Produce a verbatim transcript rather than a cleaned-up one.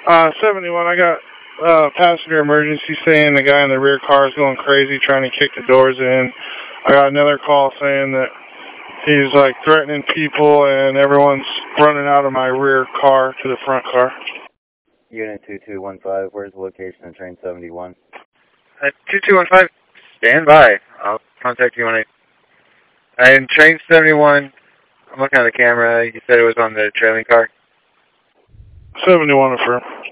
Uh, seventy-one, I got uh, passenger emergency saying the guy in the rear car is going crazy trying to kick the doors in. I got another call saying that he's like threatening people and everyone's running out of my rear car to the front car. Unit two two one five, where's the location of train seventy-one? Uh, two two one five, stand by. I'll contact you when I... I'm train seventy-one. I'm looking at the camera. You said it was on the trailing car? seventy-one affirm.